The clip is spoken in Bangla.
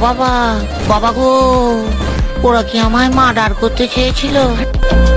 বাবা, বাবা গো, ওরা কি আমায় মার্ডার করতে চেয়েছিল?